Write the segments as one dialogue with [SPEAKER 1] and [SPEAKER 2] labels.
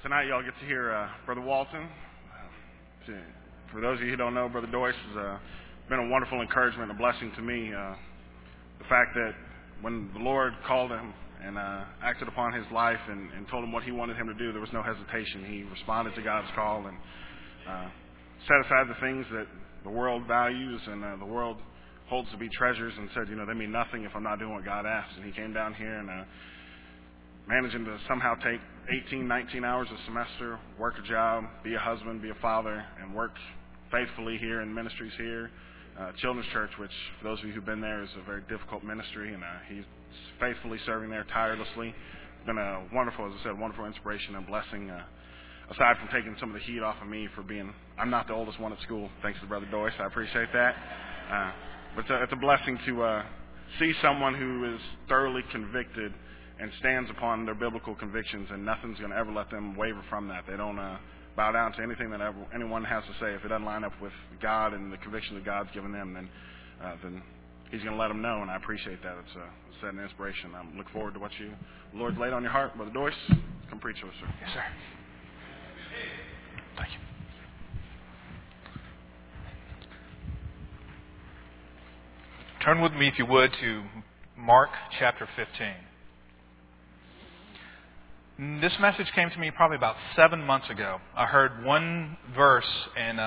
[SPEAKER 1] Tonight y'all get to hear Brother Walton. For those of you who don't know, Brother Doyce has been a wonderful encouragement and a blessing to me. The fact that when the Lord called him and acted upon his life and told him what he wanted him to do, there was no hesitation. He responded to God's call and set aside the things that the world values and the world holds to be treasures and said, they mean nothing if I'm not doing what God asks. And he came down here and managing to somehow take 18, 19 hours a semester, work a job, be a husband, be a father, and work faithfully here in ministries here. Children's Church, which for those of you who've been there is a very difficult ministry, and he's faithfully serving there tirelessly. It's been a wonderful, as I said, wonderful inspiration and blessing. Aside from taking some of the heat off of me for I'm not the oldest one at school, thanks to Brother Doyce. I appreciate that. But it's a blessing to see someone who is thoroughly convicted and stands upon their biblical convictions, and nothing's going to ever let them waver from that. They don't bow down to anything that anyone has to say. If it doesn't line up with God and the conviction that God's given them, then He's going to let them know, and I appreciate that. It's an inspiration. I look forward to what the Lord's laid on your heart. Brother Doyce, come preach to us, sir.
[SPEAKER 2] Yes, sir. Thank you. Turn with me, if you would, to Mark chapter 15. This message came to me probably about 7 months ago. I heard one verse, and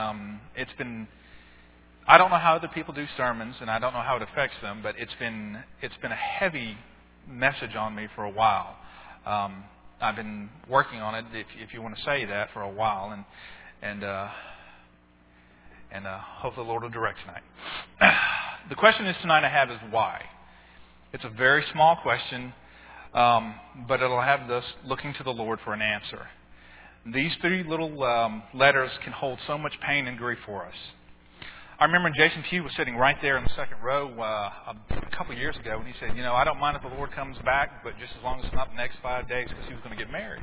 [SPEAKER 2] I don't know how other people do sermons, and I don't know how it affects them, but it's been a heavy message on me for a while. I've been working on it, if you want to say that, for a while, and hopefully the Lord will direct tonight. The question tonight I have is why. It's a very small question. But it'll have us looking to the Lord for an answer. These three little letters can hold so much pain and grief for us. I remember Jason Pugh was sitting right there in the second row a couple of years ago, and he said, I don't mind if the Lord comes back, but just as long as it's not the next 5 days, because he was going to get married.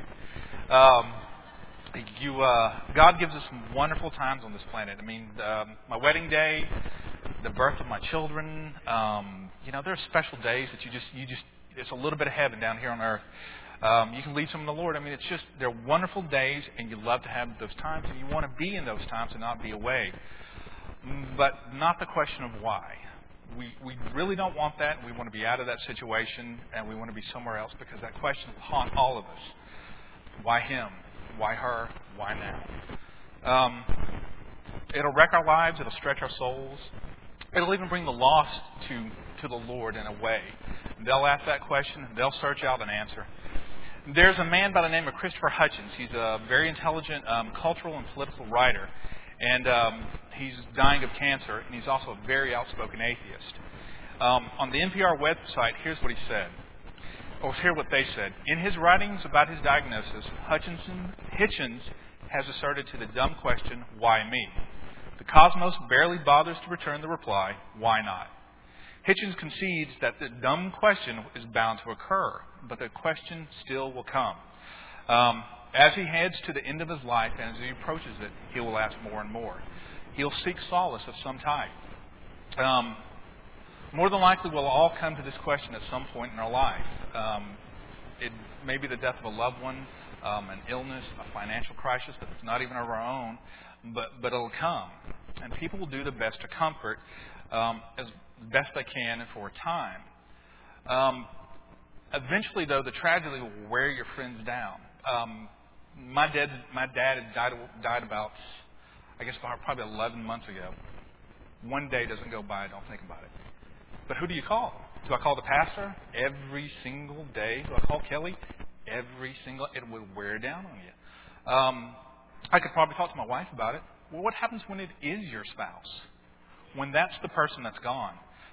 [SPEAKER 2] God gives us some wonderful times on this planet. My wedding day, the birth of my children, there are special days that you just it's a little bit of heaven down here on earth. You can lead someone to the Lord. They're wonderful days, and you love to have those times, and you want to be in those times and not be away. But not the question of why. We really don't want that. We want to be out of that situation, and we want to be somewhere else, because that question will haunt all of us. Why him? Why her? Why now? It'll wreck our lives. It'll stretch our souls. It'll even bring the lost to the Lord in a way. They'll ask that question. They'll search out an answer. There's a man by the name of Christopher Hitchens. He's a very intelligent cultural and political writer. And he's dying of cancer. And he's also a very outspoken atheist. On the NPR website, here's what he said. Or hear what they said. In his writings about his diagnosis, Hitchens has asserted to the dumb question, why me? The cosmos barely bothers to return the reply, why not? Hitchens concedes that the dumb question is bound to occur, but the question still will come. As he heads to the end of his life and as he approaches it, he will ask more and more. He'll seek solace of some type. More than likely, we'll all come to this question at some point in our life. It may be the death of a loved one, an illness, a financial crisis that's not even of our own, but it'll come. And people will do the best to comfort as best they can for a time. Eventually, though, the tragedy will wear your friends down. My dad had died about, probably 11 months ago. One day doesn't go by I don't think about it. But who do you call? Do I call the pastor every single day? Do I call Kelly every single? It will wear down on you. I could probably talk to my wife about it. Well, what happens when it is your spouse? When that's the person that's gone?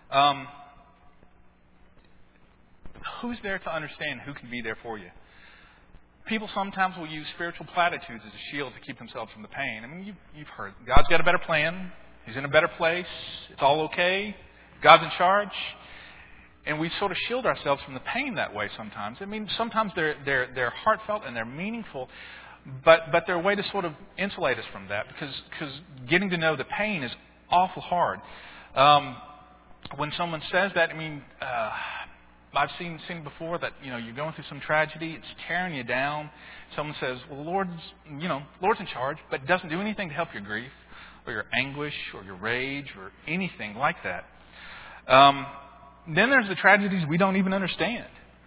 [SPEAKER 2] Who's there to understand who can be there for you? People sometimes will use spiritual platitudes as a shield to keep themselves from the pain. You've heard God's got a better plan. He's in a better place. It's all okay. God's in charge. And we sort of shield ourselves from the pain that way sometimes. Sometimes they're heartfelt and they're meaningful, but they're a way to sort of insulate us from that, because getting to know the pain is awful hard. When someone says that, I've seen before that, you're going through some tragedy, it's tearing you down. Someone says, well, the Lord's in charge, but doesn't do anything to help your grief or your anguish or your rage or anything like that. Then there's the tragedies we don't even understand.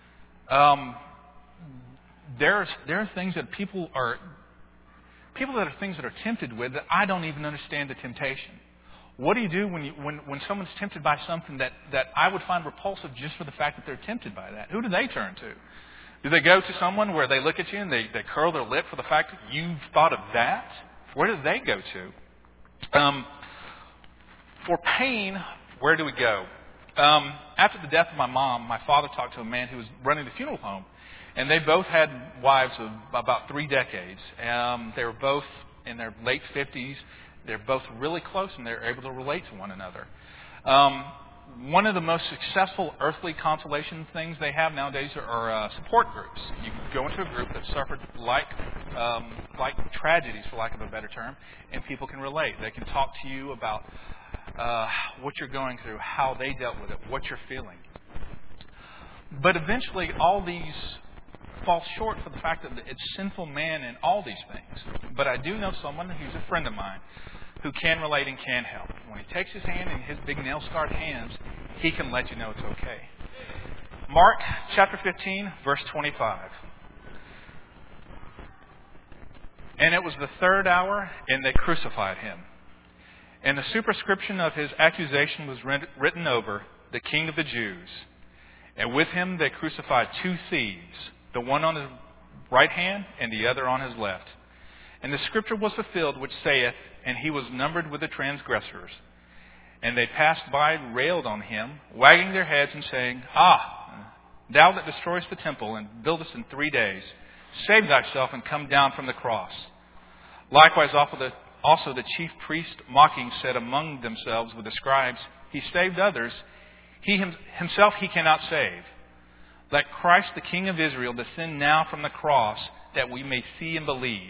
[SPEAKER 2] There are things that people that are tempted with that I don't even understand the temptation. What do you do when someone's tempted by something that I would find repulsive just for the fact that they're tempted by that? Who do they turn to? Do they go to someone where they look at you and they curl their lip for the fact that you've thought of that? Where do they go to? For pain, where do we go? After the death of my mom, my father talked to a man who was running the funeral home. And they both had wives of about 3 decades. They were both in their late 50s. They're both really close, and they're able to relate to one another. One of the most successful earthly consolation things they have nowadays are support groups. You go into a group that suffered like tragedies, for lack of a better term, and people can relate. They can talk to you about what you're going through, how they dealt with it, what you're feeling. But eventually, all these fall short for the fact that it's sinful man in all these things. But I do know someone who's a friend of mine who can relate and can help. When he takes his hand in his big nail-scarred hands, he can let you know it's okay. Mark chapter 15, verse 25. And it was the 3rd hour, and they crucified him. And the superscription of his accusation was written over, the King of the Jews. And with him they crucified 2 thieves, the one on his right hand and the other on his left. And the scripture was fulfilled which saith, and he was numbered with the transgressors. And they passed by and railed on him, wagging their heads and saying, Ah, thou that destroyest the temple and buildest in 3 days, save thyself and come down from the cross. Likewise also the chief priests mocking said among themselves with the scribes, He saved others, himself he cannot save. Let Christ the King of Israel descend now from the cross, that we may see and believe.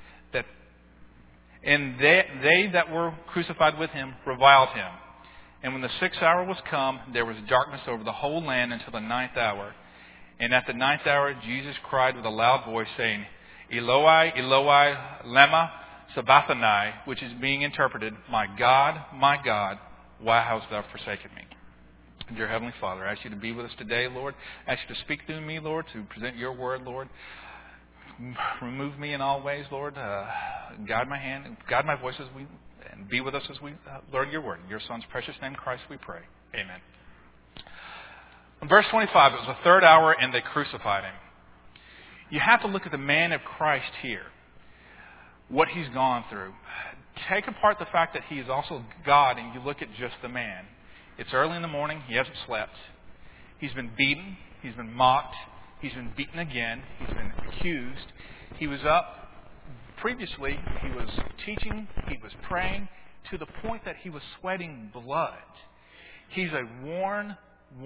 [SPEAKER 2] And they that were crucified with him reviled him. And when the 6th hour was come, there was darkness over the whole land until the 9th hour. And at the 9th hour Jesus cried with a loud voice, saying, Eloi, Eloi, lema sabachthani, which is being interpreted, my God, why hast thou forsaken me? Dear Heavenly Father, I ask you to be with us today, Lord. I ask you to speak through me, Lord, to present your word, Lord. Remove me in all ways, Lord. Guide my hand, guide my voice and be with us as we learn your word. In your Son's precious name, Christ, we pray. Amen. In verse 25, it was the 3rd hour and they crucified him. You have to look at the man of Christ here, what he's gone through. Take apart the fact that he is also God, and you look at just the man. It's early in the morning. He hasn't slept. He's been beaten. He's been mocked. He's been beaten again. He's been accused. He was up. Previously, he was teaching. He was praying to the point that he was sweating blood. He's a worn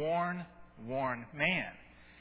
[SPEAKER 2] man.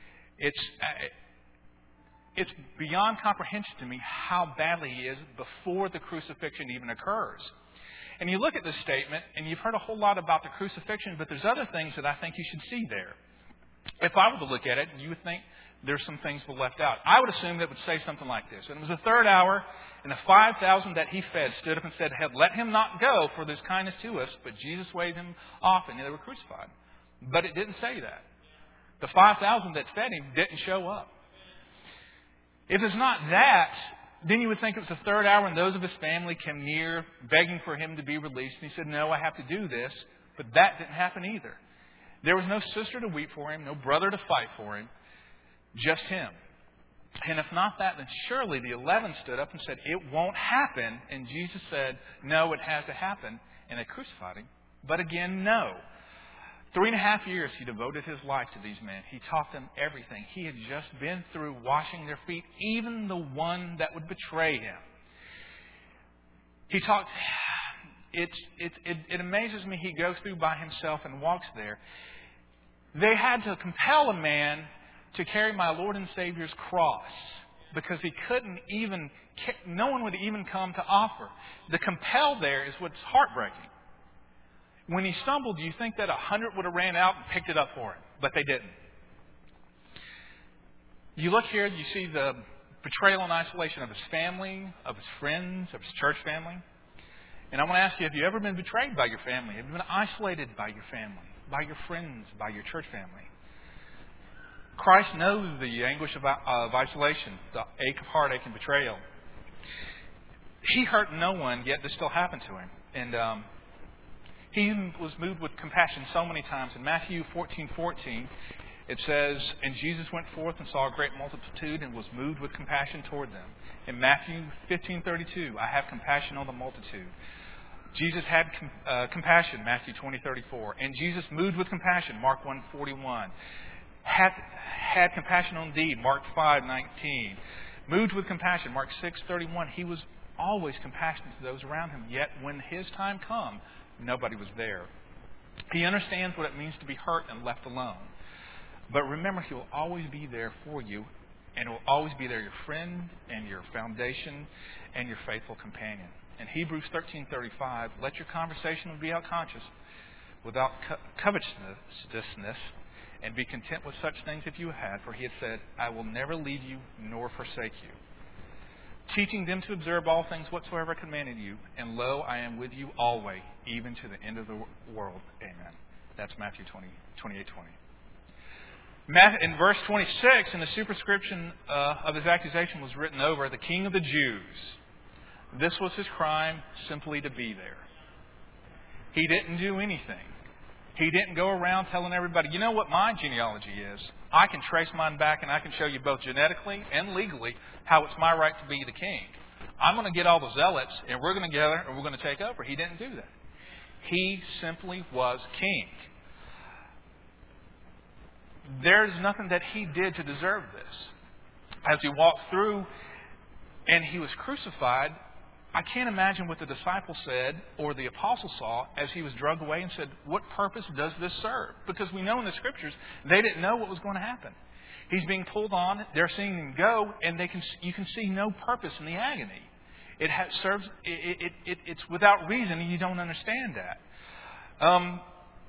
[SPEAKER 2] It's beyond comprehension to me how badly he is before the crucifixion even occurs. And you look at this statement, and you've heard a whole lot about the crucifixion, but there's other things that I think you should see there. If I were to look at it, you would think there's some things were left out. I would assume that it would say something like this. And it was the 3rd hour, and the 5,000 that he fed stood up and said, let him not go for this kindness to us. But Jesus waved him off, and they were crucified. But it didn't say that. The 5,000 that fed him didn't show up. If it's not that, then you would think it was the 3rd hour and those of his family came near begging for him to be released. And he said, no, I have to do this. But that didn't happen either. There was no sister to weep for him, no brother to fight for him, just him. And if not that, then surely the 11 stood up and said, it won't happen. And Jesus said, no, it has to happen. And they crucified him. But again, no. 3.5 years he devoted his life to these men. He taught them everything. He had just been through washing their feet, even the one that would betray him. He talked. It amazes me he goes through by himself and walks there. They had to compel a man to carry my Lord and Savior's cross because he couldn't even, no one would even come to offer. The compel there is what's heartbreaking. When he stumbled, you think that 100 would have ran out and picked it up for him, but they didn't. You look here, you see the betrayal and isolation of his family, of his friends, of his church family. And I want to ask you, have you ever been betrayed by your family? Have you been isolated by your family, by your friends, by your church family? Christ knows the anguish of isolation, the ache of heartache and betrayal. He hurt no one, yet this still happened to him. And he was moved with compassion so many times. In Matthew 14:14, it says, "And Jesus went forth and saw a great multitude and was moved with compassion toward them." In Matthew 15:32, "I have compassion on the multitude." Jesus had compassion, Matthew 20:34. And Jesus moved with compassion, Mark 1:41. Had compassion on thee, Mark 5:19. Moved with compassion, Mark 6:31. He was always compassionate to those around him. Yet when his time come, nobody was there. He understands what it means to be hurt and left alone. But remember, He will always be there for you, and He will always be there, your friend and your foundation and your faithful companion. In Hebrews 13:35, let your conversation be unconscious, without covetousness, and be content with such things if you have. For He had said, I will never leave you nor forsake you. Teaching them to observe all things whatsoever I commanded you, and lo, I am with you always, even to the end of the world. Amen. That's Matthew 28:20. In verse 26, in the superscription of his accusation was written over, the King of the Jews. This was his crime, simply to be there. He didn't do anything. He didn't go around telling everybody, you know what my genealogy is. I can trace mine back and I can show you both genetically and legally how it's my right to be the king. I'm going to get all the zealots and we're going to gather and we're going to take over. He didn't do that. He simply was king. There's nothing that he did to deserve this. As he walked through and he was crucified, I can't imagine what the disciples said or the apostle saw as he was dragged away and said, what purpose does this serve? Because we know in the Scriptures, they didn't know what was going to happen. He's being pulled on, they're seeing him go, and you can see no purpose in the agony. It's without reason, and you don't understand that.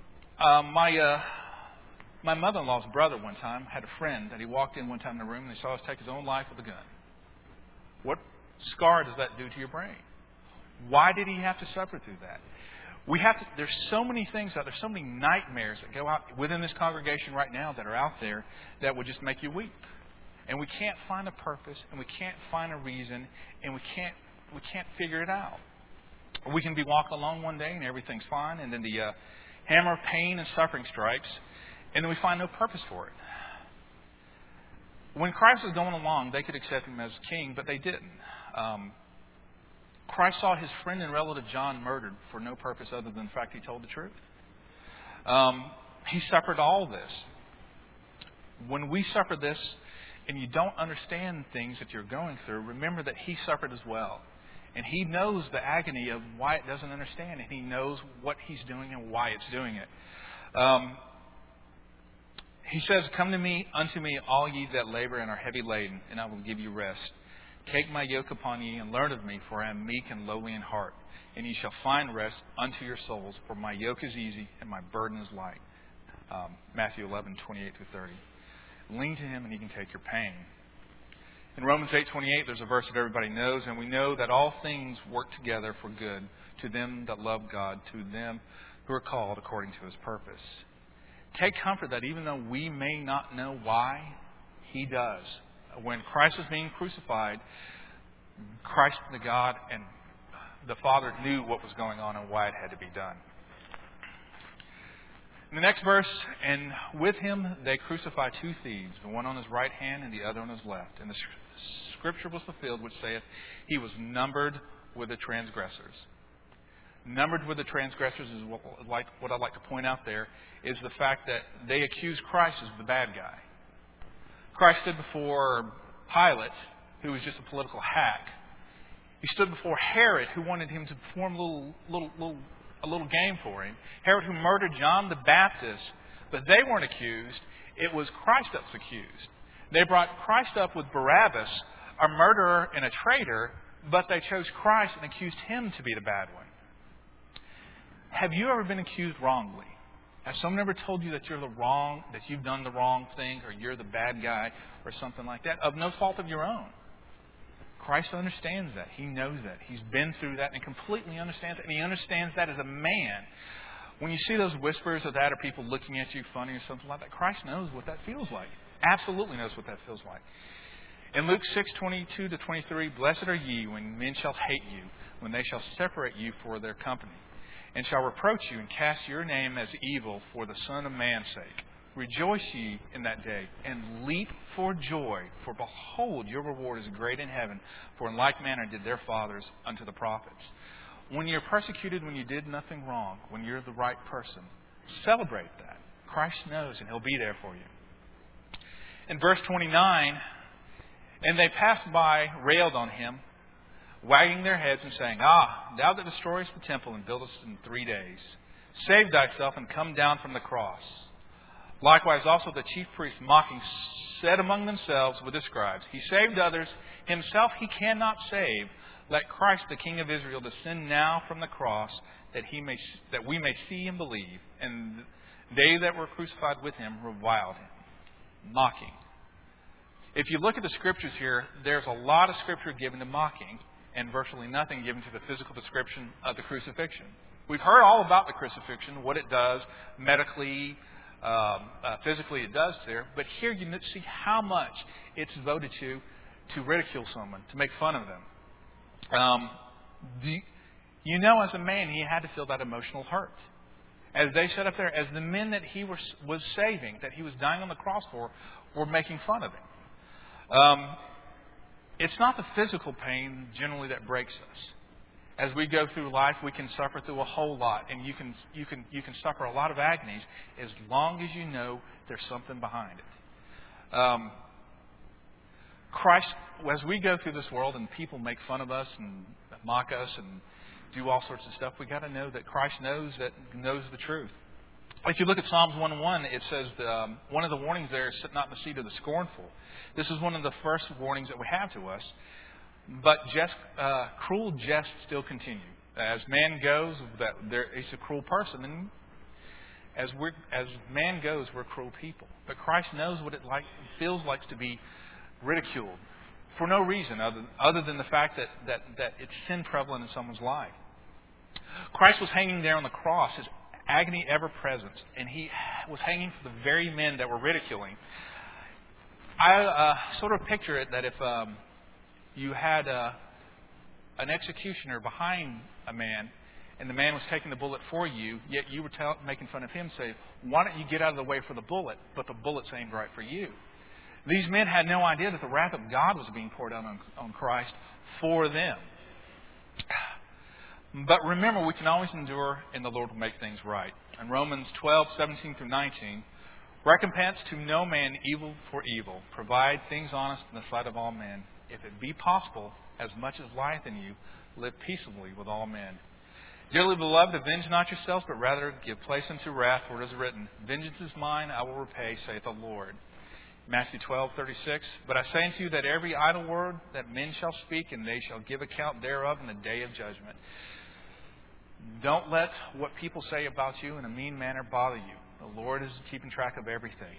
[SPEAKER 2] My mother-in-law's brother one time had a friend that he walked in one time in the room and he saw us take his own life with a gun. What scar does that do to your brain? Why did he have to suffer through that? There's so many things out there, so many nightmares that go out within this congregation right now that are out there that would just make you weep. And we can't find a purpose, and we can't find a reason, and we can't figure it out. We can be walking along one day and everything's fine, and then the hammer of pain and suffering strikes, and then we find no purpose for it. When Christ was going along, they could accept him as king, but they didn't. Christ saw his friend and relative John murdered for no purpose other than the fact he told the truth. He suffered all this. When we suffer this and you don't understand things that you're going through, remember that he suffered as well. And he knows the agony of why it doesn't understand, and he knows what he's doing and why it's doing it. He says, come unto me, all ye that labor and are heavy laden, and I will give you rest. Take my yoke upon ye, and learn of me, for I am meek and lowly in heart. And ye shall find rest unto your souls, for my yoke is easy, and my burden is light. Matthew 11:28-30. Lean to him, and he can take your pain. In Romans 8:28, there's a verse that everybody knows, and we know that all things work together for good to them that love God, to them who are called according to his purpose. Take comfort that even though we may not know why, he does. When Christ was being crucified, Christ, the God, and the Father knew what was going on and why it had to be done. In the next verse, and with him they crucified two thieves, the one on his right hand and the other on his left. And the scripture was fulfilled, which saith, he was numbered with the transgressors. Numbered with the transgressors is what I'd like to point out there, is the fact that they accused Christ as the bad guy. Christ stood before Pilate, who was just a political hack. He stood before Herod, who wanted him to perform a little game for him. Herod, who murdered John the Baptist, but they weren't accused. It was Christ that was accused. They brought Christ up with Barabbas, a murderer and a traitor, but they chose Christ and accused him to be the bad one. Have you ever been accused wrongly? Has someone ever told you that you've done the wrong thing, or you're the bad guy, or something like that, of no fault of your own? Christ understands that. He knows that. He's been through that and completely understands that. And He understands that as a man. When you see those whispers of that, or people looking at you funny or something like that, Christ knows what that feels like. Absolutely knows what that feels like. In Luke 6:22-23, blessed are ye when men shall hate you, when they shall separate you for their company, and shall reproach you and cast your name as evil for the Son of Man's sake. Rejoice ye in that day, and leap for joy, for behold, your reward is great in heaven, for in like manner did their fathers unto the prophets. When you're persecuted when you did nothing wrong, when you're the right person, celebrate that. Christ knows, and He'll be there for you. In verse 29, and they passed by, railed on Him, wagging their heads and saying, Ah, thou that destroyest the temple and buildest in 3 days, save thyself and come down from the cross. Likewise also the chief priests, mocking, said among themselves with the scribes, He saved others, Himself He cannot save. Let Christ, the King of Israel, descend now from the cross, that we may see and believe. And they that were crucified with Him reviled Him, mocking. If you look at the Scriptures here, there's a lot of Scripture given to mocking, and virtually nothing given to the physical description of the crucifixion. We've heard all about the crucifixion, what it does medically, physically it does there. But here you see how much it's devoted to ridicule someone, to make fun of them. You know, as a man, he had to feel that emotional hurt. As they sat up there, as the men that he was saving, that he was dying on the cross for, were making fun of him. It's not the physical pain generally that breaks us. As we go through life, we can suffer through a whole lot, and you can suffer a lot of agonies as long as you know there's something behind it. Christ, as we go through this world and people make fun of us and mock us and do all sorts of stuff, we got to know that Christ knows the truth. If you look at Psalms 1:1, it says one of the warnings there is sit not in the seat of the scornful. This is one of the first warnings that we have to us. But cruel jests still continue. As man goes, he's a cruel person, and as man goes, we're cruel people. But Christ knows what it feels like to be ridiculed for no reason other than the fact that it's sin prevalent in someone's life. Christ was hanging there on the cross, His agony ever present, and He was hanging for the very men that were ridiculing. I sort of picture it that if you had an executioner behind a man, and the man was taking the bullet for you, yet you were making fun of him, say, why don't you get out of the way for the bullet, but the bullet's aimed right for you. These men had no idea that the wrath of God was being poured out on Christ for them. But remember, we can always endure, and the Lord will make things right. In Romans 12:17-19, recompense to no man evil for evil. Provide things honest in the sight of all men. If it be possible, as much as lieth in you, live peaceably with all men. Dearly beloved, avenge not yourselves, but rather give place unto wrath, for it is written, Vengeance is mine, I will repay, saith the Lord. Matthew 12:36, But I say unto you that every idle word that men shall speak, and they shall give account thereof in the day of judgment. Don't let what people say about you in a mean manner bother you. The Lord is keeping track of everything.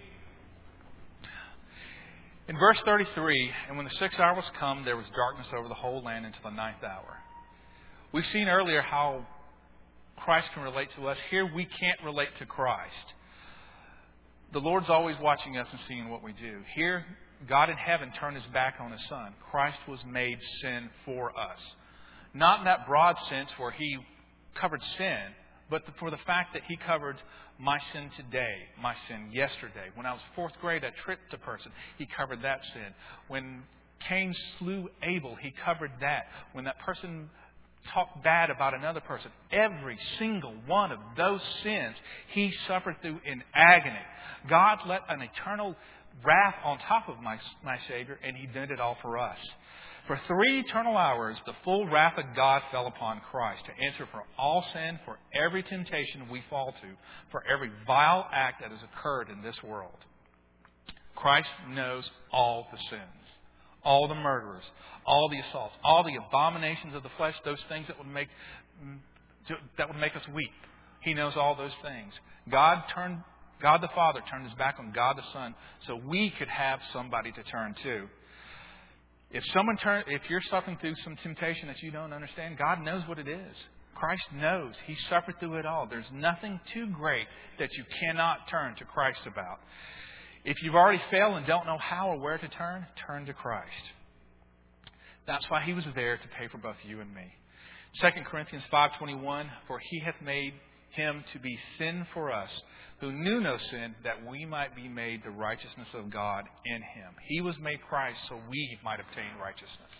[SPEAKER 2] In verse 33, and when the 6th hour was come, there was darkness over the whole land until the 9th hour. We've seen earlier how Christ can relate to us. Here we can't relate to Christ. The Lord's always watching us and seeing what we do. Here, God in heaven turned His back on His Son. Christ was made sin for us. Not in that broad sense where He covered sin, but for the fact that He covered my sin today, my sin yesterday. When I was 4th grade, I tripped a person. He covered that sin. When Cain slew Abel, He covered that. When that person talked bad about another person, every single one of those sins He suffered through in agony. God let an eternal wrath on top of my Savior, and He did it all for us. For 3 eternal hours, the full wrath of God fell upon Christ to answer for all sin, for every temptation we fall to, for every vile act that has occurred in this world. Christ knows all the sins, all the murderers, all the assaults, all the abominations of the flesh, those things that would make us weep. He knows all those things. God the Father turned His back on God the Son so we could have somebody to turn to. If you're suffering through some temptation that you don't understand, God knows what it is. Christ knows. He suffered through it all. There's nothing too great that you cannot turn to Christ about. If you've already failed and don't know how or where to turn to Christ. That's why He was there to pay for both you and me. 2 Corinthians 5:21, for He hath made Him to be sin for us, who knew no sin, that we might be made the righteousness of God in Him. He was made Christ so we might obtain righteousness.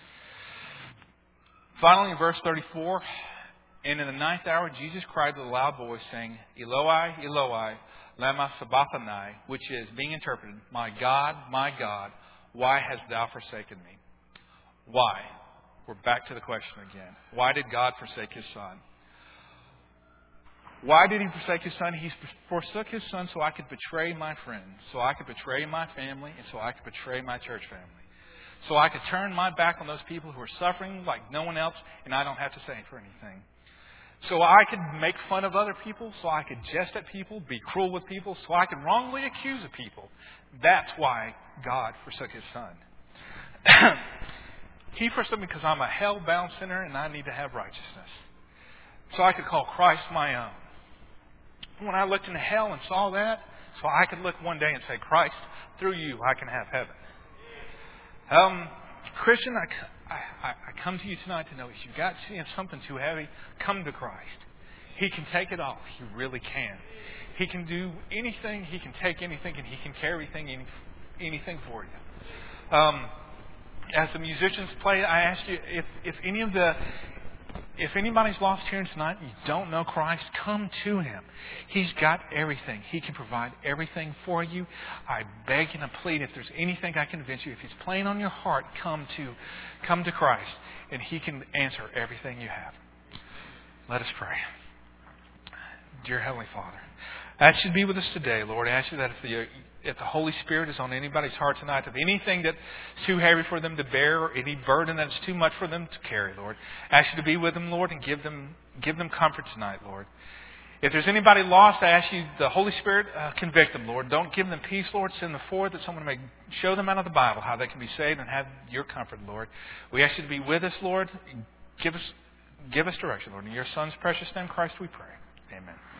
[SPEAKER 2] Finally, in verse 34, and in the ninth hour Jesus cried with a loud voice, saying, Eloi, Eloi, lama sabachthani, which is, being interpreted, my God, why hast thou forsaken me? Why? We're back to the question again. Why did God forsake His Son? Why did He forsake His Son? He forsook His Son so I could betray my friends, so I could betray my family, and so I could betray my church family. So I could turn my back on those people who are suffering like no one else, and I don't have to say for anything. So I could make fun of other people, so I could jest at people, be cruel with people, so I could wrongly accuse of people. That's why God forsook His Son. He forsook me because I'm a hell-bound sinner and I need to have righteousness. So I could call Christ my own. When I looked into hell and saw that, so I could look one day and say, Christ, through you I can have heaven. Christian, I come to you tonight to know if you've got something too heavy, come to Christ. He can take it off. He really can. He can do anything. He can take anything, and He can carry anything for you. As the musicians play, I ask you if anybody's lost here tonight and you don't know Christ, come to Him. He's got everything. He can provide everything for you. I beg and I plead, if there's anything I can convince you, if He's playing on your heart, come to Christ, and He can answer everything you have. Let us pray. Dear Heavenly Father, I ask you to be with us today, Lord. I ask you that if the Holy Spirit is on anybody's heart tonight, if anything that's too heavy for them to bear, or any burden that's too much for them to carry, Lord, I ask you to be with them, Lord, and give them comfort tonight, Lord. If there's anybody lost, I ask you, the Holy Spirit, convict them, Lord. Don't give them peace, Lord. Send them forward that someone may show them out of the Bible how they can be saved and have your comfort, Lord. We ask you to be with us, Lord. Give us direction, Lord. In your Son's precious name, Christ, we pray. Amen.